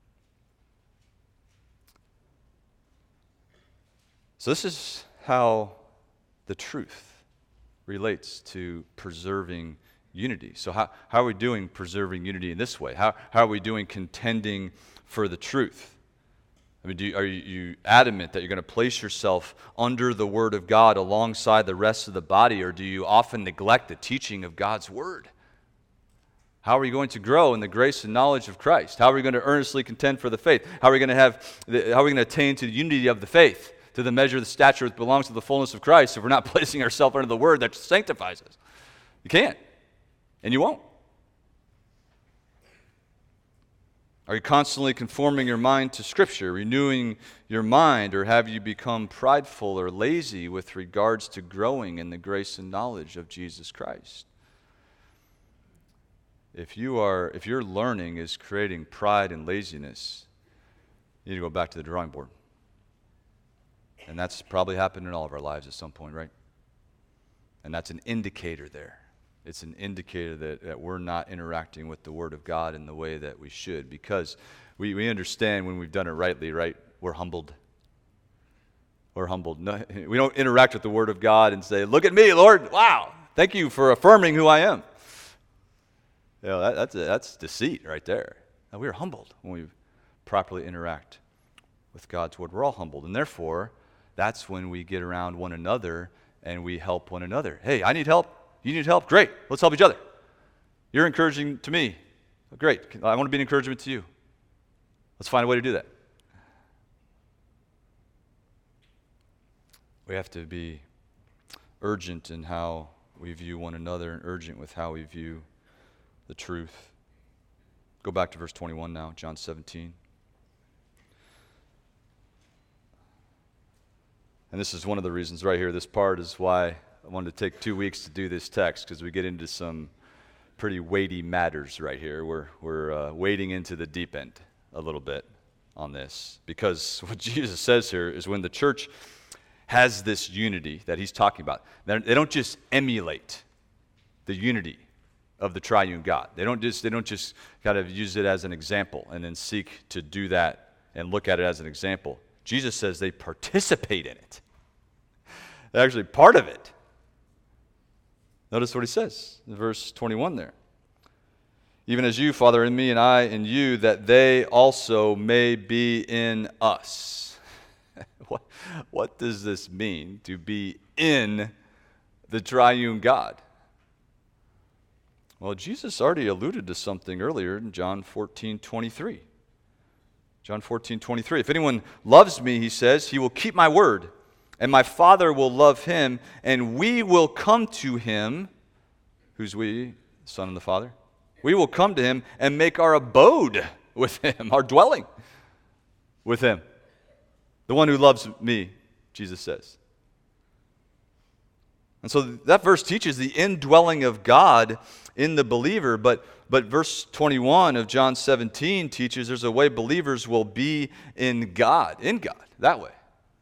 S1: So this is how the truth relates to preserving unity. So how, how are we doing preserving unity in this way? How, how are we doing contending for the truth? I mean, do you, are you, you adamant that you're going to place yourself under the Word of God alongside the rest of the body, or do you often neglect the teaching of God's Word? How are you going to grow in the grace and knowledge of Christ? How are we going to earnestly contend for the faith? How are we going to have? The, how are we going to attain to the unity of the faith, to the measure of the stature that belongs to the fullness of Christ, if we're not placing ourselves under the Word that sanctifies us? You can't, and you won't. Are you constantly conforming your mind to Scripture, renewing your mind, or have you become prideful or lazy with regards to growing in the grace and knowledge of Jesus Christ? If you are, if your learning is creating pride and laziness, you need to go back to the drawing board. And that's probably happened in all of our lives at some point, right? And that's an indicator there. It's an indicator that, that we're not interacting with the Word of God in the way that we should, because we, we understand when we've done it rightly, right? We're humbled. We're humbled. No, we don't interact with the Word of God and say, look at me, Lord. Wow. Thank you for affirming who I am. You know, that, that's, a, that's deceit right there. Now, we are humbled when we properly interact with God's Word. We're all humbled, and therefore, that's when we get around one another and we help one another. Hey, I need help. You need help? Great. Let's help each other. You're encouraging to me. Great. I want to be an encouragement to you. Let's find a way to do that. We have to be urgent in how we view one another and urgent with how we view the truth. Go back to verse twenty-one now, John seventeen. And this is one of the reasons right here. This part is why I wanted to take two weeks to do this text, because we get into some pretty weighty matters right here. We're, we're uh, wading into the deep end a little bit on this, because what Jesus says here is when the church has this unity that he's talking about, they don't just emulate the unity of the triune God. They don't just they don't just kind of use it as an example and then seek to do that and look at it as an example. Jesus says they participate in it. They're actually part of it. Notice what he says in verse twenty-one there. even as you, Father, in me and I in you, that they also may be in us. what, what does this mean, to be in the triune God? Well, Jesus already alluded to something earlier in John fourteen twenty-three. John fourteen twenty-three. If anyone loves me, he says, he will keep my word, and my Father will love him, and we will come to him. Who's we? The Son and the Father. We will come to him and make our abode with him, our dwelling with him. The one who loves me, Jesus says. And so that verse teaches the indwelling of God in the believer, but, but verse twenty-one of John seventeen teaches there's a way believers will be in God, in God, that way.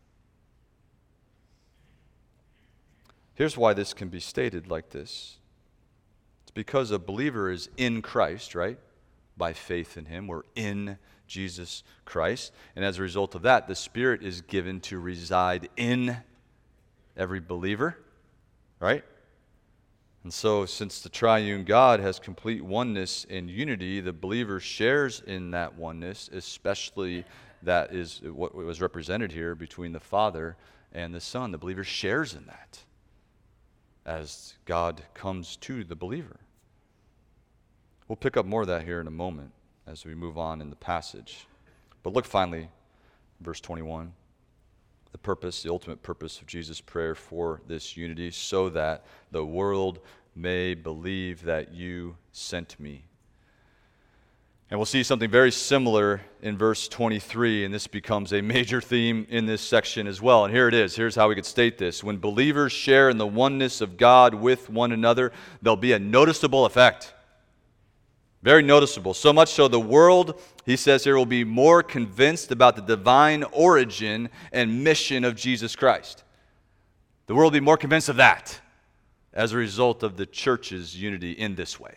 S1: Here's why this can be stated like this. It's because a believer is in Christ, right? By faith in him. We're in Jesus Christ. And as a result of that, the Spirit is given to reside in every believer, right? And so, since the triune God has complete oneness and unity, the believer shares in that oneness, especially that is what was represented here between the Father and the Son. The believer shares in that as God comes to the believer. We'll pick up more of that here in a moment as we move on in the passage. But look finally, verse twenty-one. The purpose, the ultimate purpose of Jesus' prayer for this unity, so that the world may believe that you sent me. And we'll see something very similar in verse twenty-three, and this becomes a major theme in this section as well. And here it is. Here's how we could state this. When believers share in the oneness of God with one another, there'll be a noticeable effect. Very noticeable. So much so the world, he says here, will be more convinced about the divine origin and mission of Jesus Christ. The world will be more convinced of that as a result of the church's unity in this way.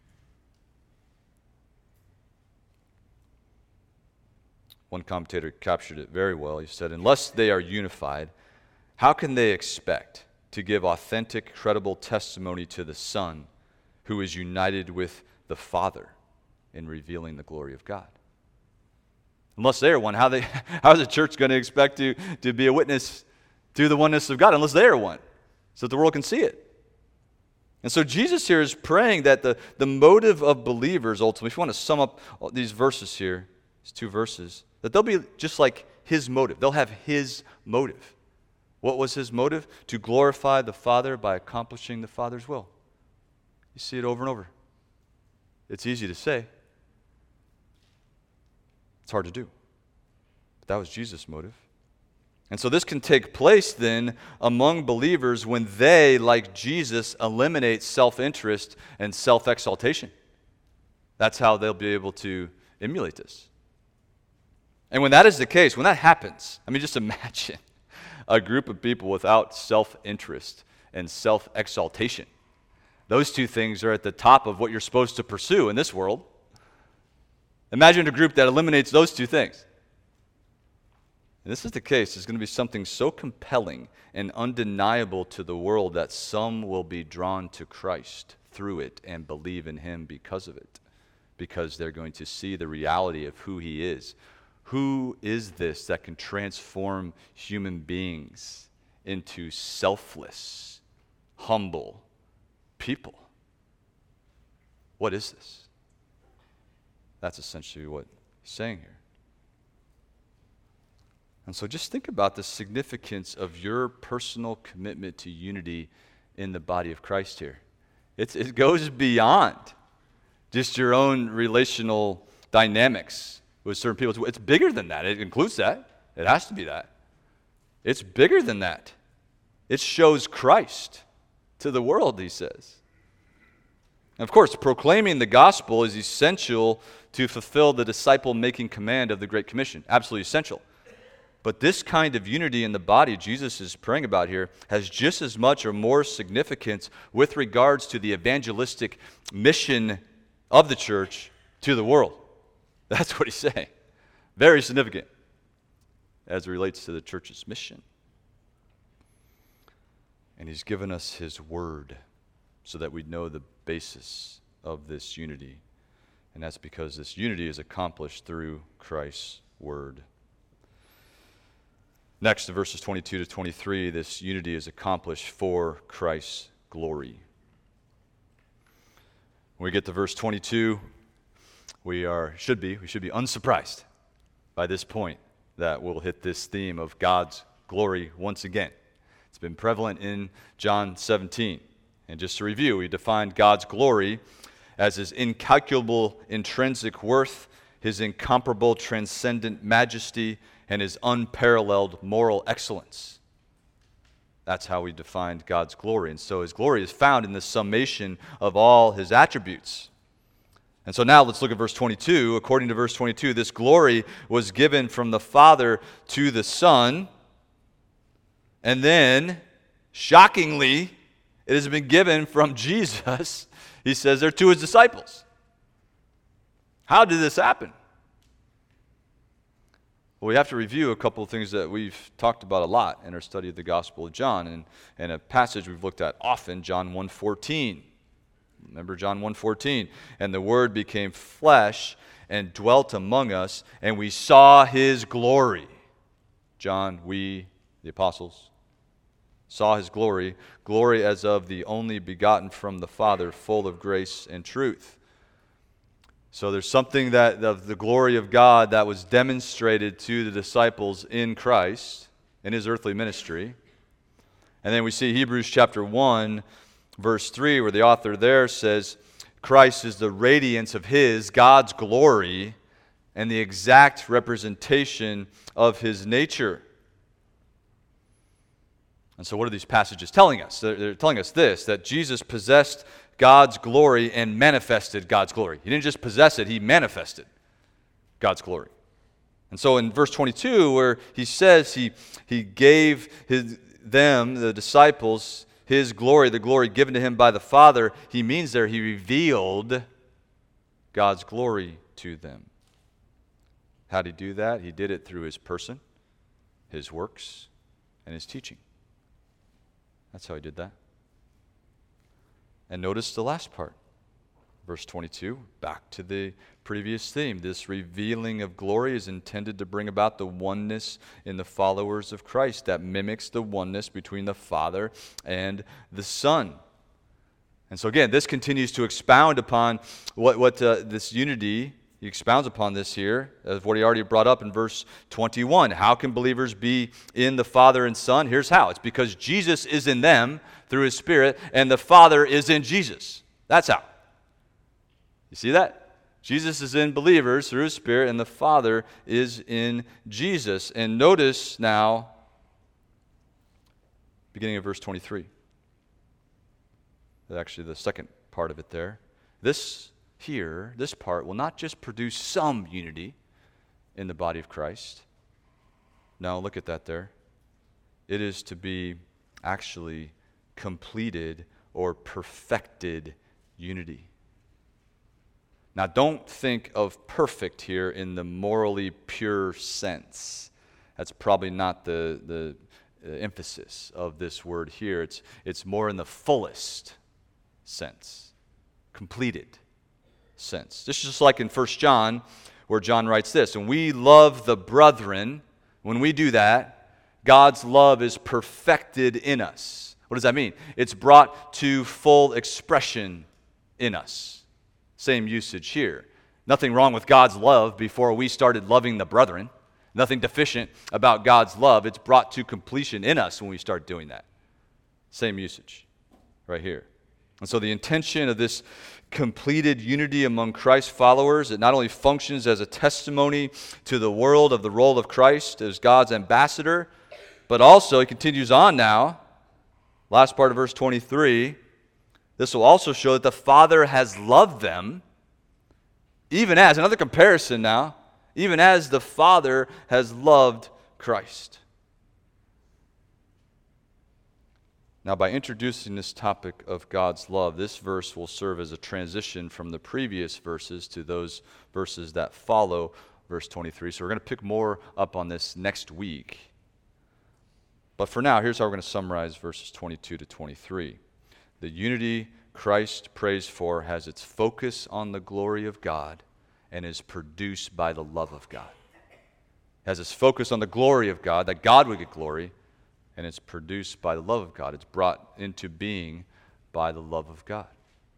S1: One commentator captured it very well. He said, unless they are unified, how can they expect to give authentic, credible testimony to the Son who is united with the Father in revealing the glory of God? Unless they are one, how they how is the church going to expect to, to be a witness to the oneness of God unless they are one, so that the world can see it? And so Jesus here is praying that the, the motive of believers ultimately, if you want to sum up these verses here, these two verses, that they'll be just like his motive. They'll have his motive. What was his motive? To glorify the Father by accomplishing the Father's will. You see it over and over. It's easy to say. It's hard to do. But that was Jesus' motive. And so this can take place then among believers when they, like Jesus, eliminate self-interest and self-exaltation. That's how they'll be able to emulate this. And when that is the case, when that happens, I mean, just imagine a group of people without self-interest and self-exaltation. Those two things are at the top of what you're supposed to pursue in this world. Imagine a group that eliminates those two things. And this is the case. There's going to be something so compelling and undeniable to the world that some will be drawn to Christ through it and believe in him because of it, because they're going to see the reality of who he is. Who is this that can transform human beings into selfless, humble people? What is this? That's essentially what he's saying here. And so just think about the significance of your personal commitment to unity in the body of Christ here. It's, it goes beyond just your own relational dynamics with certain people. It's bigger than that. It includes that. It has to be that. It's bigger than that. It shows Christ to the world, he says. And of course, proclaiming the gospel is essential to fulfill the disciple-making command of the Great Commission. Absolutely essential. But this kind of unity in the body Jesus is praying about here has just as much or more significance with regards to the evangelistic mission of the church to the world. That's what he's saying. Very significant as it relates to the church's mission. And he's given us his word so that we know the basis of this unity. And that's because this unity is accomplished through Christ's word. Next, in verses twenty-two to twenty-three, this unity is accomplished for Christ's glory. When we get to verse twenty-two, we are should be we should be unsurprised by this point that we'll hit this theme of God's glory once again. It's been prevalent in John seventeen. And just to review, we defined God's glory as his incalculable intrinsic worth, his incomparable transcendent majesty, and his unparalleled moral excellence. That's how we defined God's glory. And so his glory is found in the summation of all his attributes. And so now let's look at verse twenty-two. According to verse twenty-two, this glory was given from the Father to the Son. And then, shockingly, it has been given from Jesus, he says there, to his disciples. How did this happen? Well, we have to review a couple of things that we've talked about a lot in our study of the Gospel of John, and, and a passage we've looked at often, John one fourteen. Remember John one fourteen? And the Word became flesh and dwelt among us, and we saw his glory. John, we, the apostles, saw his glory, glory as of the only begotten from the Father, full of grace and truth. So there's something that of the glory of God that was demonstrated to the disciples in Christ in his earthly ministry. And then we see Hebrews chapter one, verse three, where the author there says, Christ is the radiance of his, God's glory, and the exact representation of his nature. And so what are these passages telling us? They're, they're telling us this, that Jesus possessed God's glory and manifested God's glory. He didn't just possess it, he manifested God's glory. And so in verse twenty-two, where he says he, he gave his, them, the disciples, his glory, the glory given to him by the Father, he means there he revealed God's glory to them. How did he do that? He did it through his person, his works, and his teaching. That's how he did that. And notice the last part. Verse twenty-two, back to the previous theme. This revealing of glory is intended to bring about the oneness in the followers of Christ that mimics the oneness between the Father and the Son. And so again, this continues to expound upon what, what uh, this unity, he expounds upon this here, as what he already brought up in verse twenty-one. How can believers be in the Father and Son? Here's how. It's because Jesus is in them through his Spirit, and the Father is in Jesus. That's how. You see that? Jesus is in believers through his Spirit, and the Father is in Jesus. And notice now, beginning of verse twenty-three. Actually, the second part of it there. This here, this part will not just produce some unity in the body of Christ. Now, look at that there. It is to be actually completed or perfected unity. Now, don't think of perfect here in the morally pure sense. That's probably not the, the uh, emphasis of this word here. It's, it's more in the fullest sense, completed sense. This is just like in First John, where John writes this, and we love the brethren. When we do that, God's love is perfected in us. What does that mean? It's brought to full expression in us. Same usage here. Nothing wrong with God's love before we started loving the brethren. Nothing deficient about God's love. It's brought to completion in us when we start doing that. Same usage right here. And so the intention of this completed unity among Christ's followers, it not only functions as a testimony to the world of the role of Christ as God's ambassador, but also, it continues on now, last part of verse twenty-three, this will also show that the Father has loved them, even as, another comparison now, even as the Father has loved Christ. Now, by introducing this topic of God's love, this verse will serve as a transition from the previous verses to those verses that follow verse twenty-three. So we're going to pick more up on this next week. But for now, here's how we're going to summarize verses twenty-two to twenty-three. The unity Christ prays for has its focus on the glory of God and is produced by the love of God. It has its focus on the glory of God, that God would get glory, and it's produced by the love of God. It's brought into being by the love of God.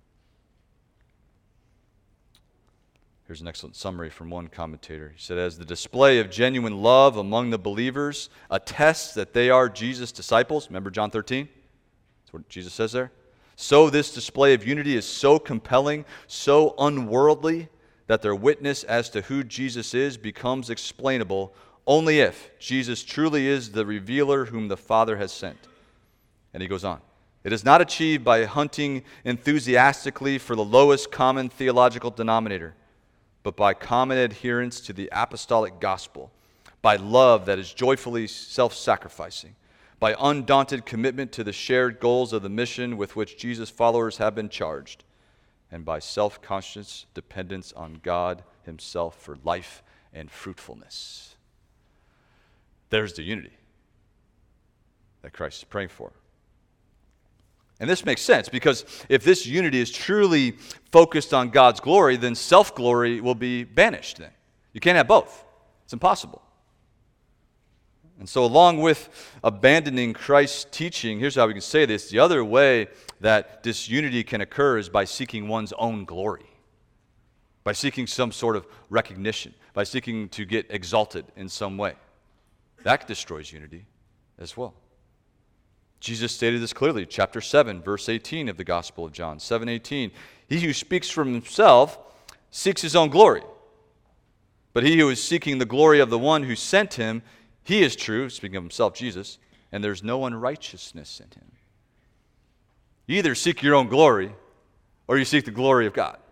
S1: Here's an excellent summary from one commentator. He said, as the display of genuine love among the believers attests that they are Jesus' disciples, remember John thirteen? That's what Jesus says there. So this display of unity is so compelling, so unworldly, that their witness as to who Jesus is becomes explainable only if Jesus truly is the revealer whom the Father has sent. And he goes on. It is not achieved by hunting enthusiastically for the lowest common theological denominator, but by common adherence to the apostolic gospel, by love that is joyfully self-sacrificing, by undaunted commitment to the shared goals of the mission with which Jesus' followers have been charged, and by self-conscious dependence on God himself for life and fruitfulness. There's the unity that Christ is praying for. And this makes sense, because if this unity is truly focused on God's glory, then self-glory will be banished then. You can't have both. It's impossible. And so along with abandoning Christ's teaching, here's how we can say this. The other way that disunity can occur is by seeking one's own glory, by seeking some sort of recognition, by seeking to get exalted in some way. That destroys unity as well. Jesus stated this clearly, chapter seven, verse eighteen of the Gospel of John, seven eighteen. He who speaks from himself seeks his own glory. But he who is seeking the glory of the one who sent him, he is true, speaking of himself, Jesus, and there's no unrighteousness in him. You either seek your own glory or you seek the glory of God.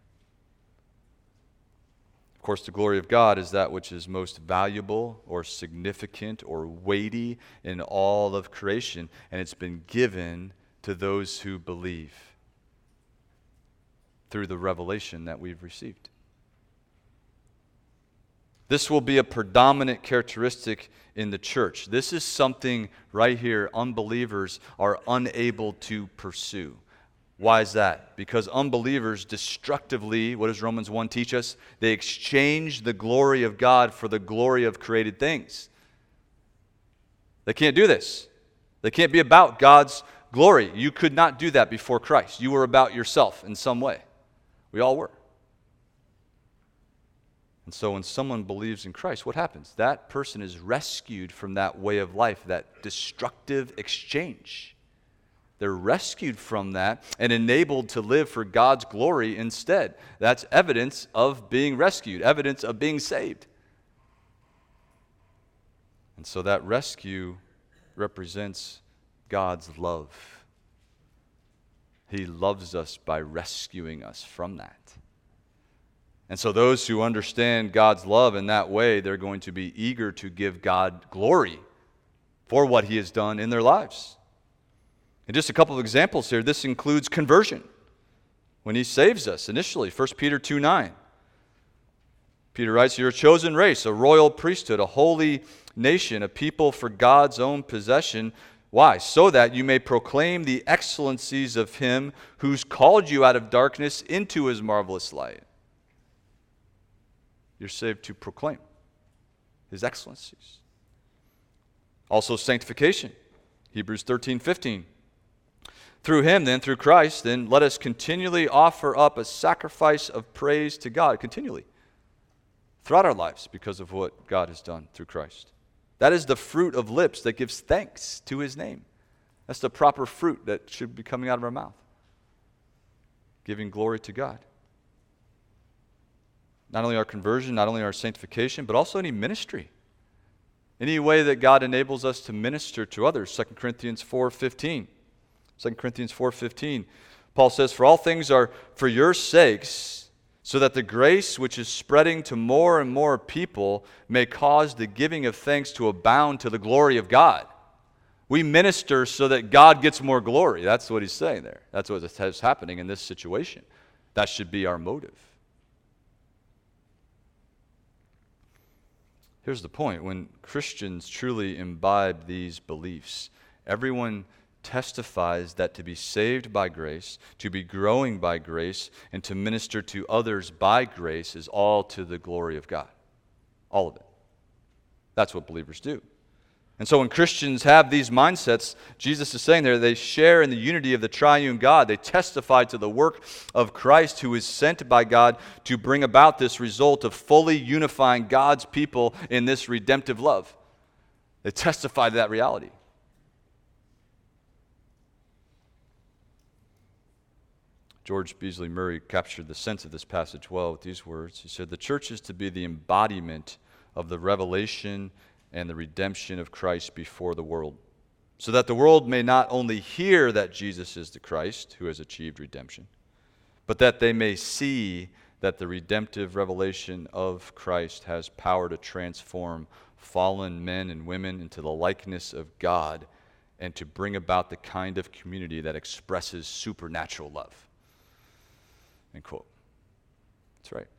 S1: Of course, the glory of God is that which is most valuable or significant or weighty in all of creation, and it's been given to those who believe through the revelation that we've received. This will be a predominant characteristic in the church. This is something right here unbelievers are unable to pursue. Why is that? Because unbelievers destructively, what does Romans one teach us? They exchange the glory of God for the glory of created things. They can't do this. They can't be about God's glory. You could not do that before Christ. You were about yourself in some way. We all were. And so when someone believes in Christ, what happens? That person is rescued from that way of life, that destructive exchange. They're rescued from that and enabled to live for God's glory instead. That's evidence of being rescued, evidence of being saved. And so that rescue represents God's love. He loves us by rescuing us from that. And so those who understand God's love in that way, they're going to be eager to give God glory for what he has done in their lives. And just a couple of examples here. This includes conversion. When he saves us initially, First Peter two nine. Peter writes, you're a chosen race, a royal priesthood, a holy nation, a people for God's own possession. Why? So that you may proclaim the excellencies of him who's called you out of darkness into his marvelous light. You're saved to proclaim his excellencies. Also sanctification. Hebrews thirteen fifteen. Through him then, through Christ, then let us continually offer up a sacrifice of praise to God, continually, throughout our lives because of what God has done through Christ. That is the fruit of lips that gives thanks to his name. That's the proper fruit that should be coming out of our mouth. Giving glory to God. Not only our conversion, not only our sanctification, but also any ministry. Any way that God enables us to minister to others. Second Corinthians four fifteen. Second Corinthians four fifteen. Paul says, for all things are for your sakes, so that the grace which is spreading to more and more people may cause the giving of thanks to abound to the glory of God. We minister so that God gets more glory. That's what he's saying there. That's what is happening in this situation. That should be our motive. Here's the point. When Christians truly imbibe these beliefs, everyone testifies that to be saved by grace, to be growing by grace, and to minister to others by grace is all to the glory of God. All of it. That's what believers do. And so when Christians have these mindsets, Jesus is saying there, they share in the unity of the triune God. They testify to the work of Christ, who is sent by God to bring about this result of fully unifying God's people in this redemptive love. They testify to that reality. George Beasley Murray captured the sense of this passage well with these words. He said, "The church is to be the embodiment of the revelation and the redemption of Christ before the world, so that the world may not only hear that Jesus is the Christ who has achieved redemption, but that they may see that the redemptive revelation of Christ has power to transform fallen men and women into the likeness of God and to bring about the kind of community that expresses supernatural love." End quote. That's right.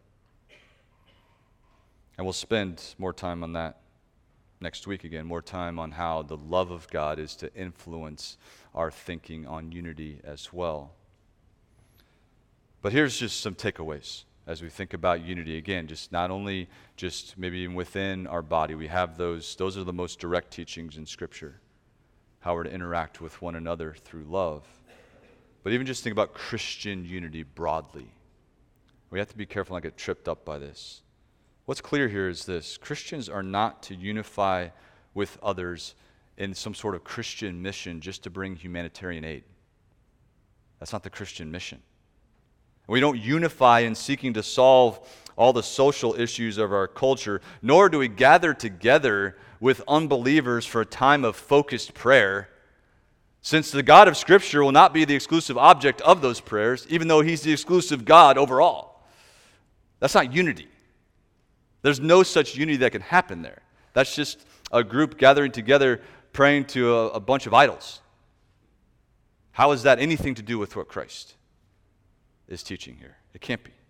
S1: And we'll spend more time on that next week again, more time on how the love of God is to influence our thinking on unity as well. But here's just some takeaways as we think about unity. Again, just not only just maybe even within our body, we have those, those are the most direct teachings in Scripture, how we're to interact with one another through love. But even just think about Christian unity broadly. We have to be careful not to get tripped up by this. What's clear here is this: Christians are not to unify with others in some sort of Christian mission just to bring humanitarian aid. That's not the Christian mission. We don't unify in seeking to solve all the social issues of our culture, nor do we gather together with unbelievers for a time of focused prayer, since the God of Scripture will not be the exclusive object of those prayers, even though He's the exclusive God overall. That's not unity. There's no such unity that can happen there. That's just a group gathering together praying to a, a bunch of idols. How is that anything to do with what Christ is teaching here? It can't be.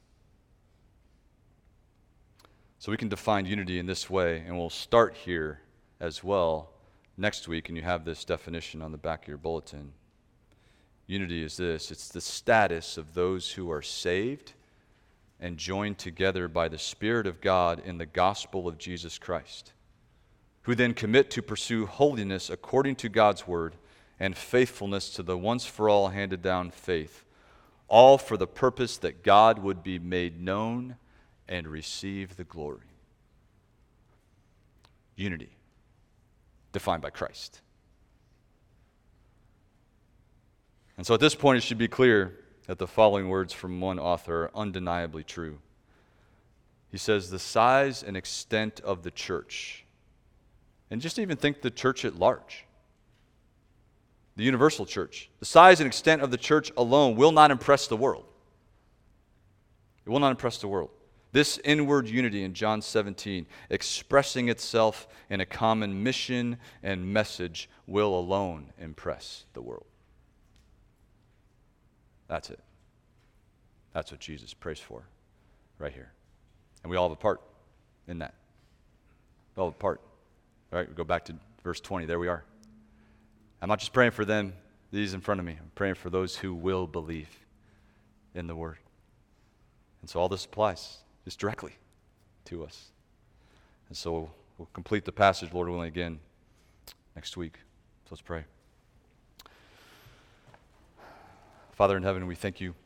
S1: So we can define unity in this way, and we'll start here as well next week, and you have this definition on the back of your bulletin. Unity is this: it's the status of those who are saved and joined together by the Spirit of God in the gospel of Jesus Christ, who then commit to pursue holiness according to God's word and faithfulness to the once for all handed down faith, all for the purpose that God would be made known and receive the glory. Unity, defined by Christ. And so at this point, it should be clear that the following words from one author are undeniably true. He says, the size and extent of the church, and just even think the church at large, the universal church, the size and extent of the church alone will not impress the world. It will not impress the world. This inward unity in John seventeen, expressing itself in a common mission and message, will alone impress the world. That's it. That's what Jesus prays for right here. And we all have a part in that. We all have a part. All right, we go back to verse twenty. There we are. I'm not just praying for them, these in front of me. I'm praying for those who will believe in the word. And so all this applies just directly to us. And so we'll complete the passage, Lord willing, again next week. So let's pray. Father in heaven, we thank you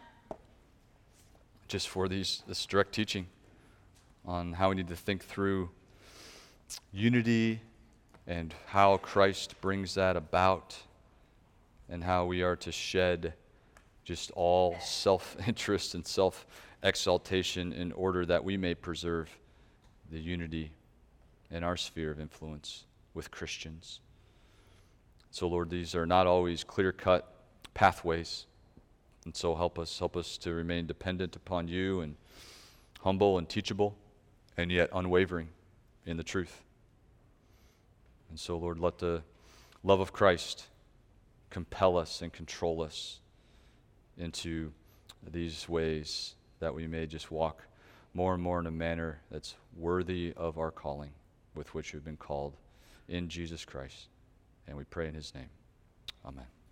S1: just for these this direct teaching on how we need to think through unity and how Christ brings that about, and how we are to shed just all self-interest and self-exaltation in order that we may preserve the unity in our sphere of influence with Christians. So, Lord, these are not always clear-cut pathways, and so help us, help us to remain dependent upon you and humble and teachable, and yet unwavering in the truth. And so, Lord, let the love of Christ compel us and control us into these ways that we may just walk more and more in a manner that's worthy of our calling with which we've been called in Jesus Christ. And we pray in his name. Amen.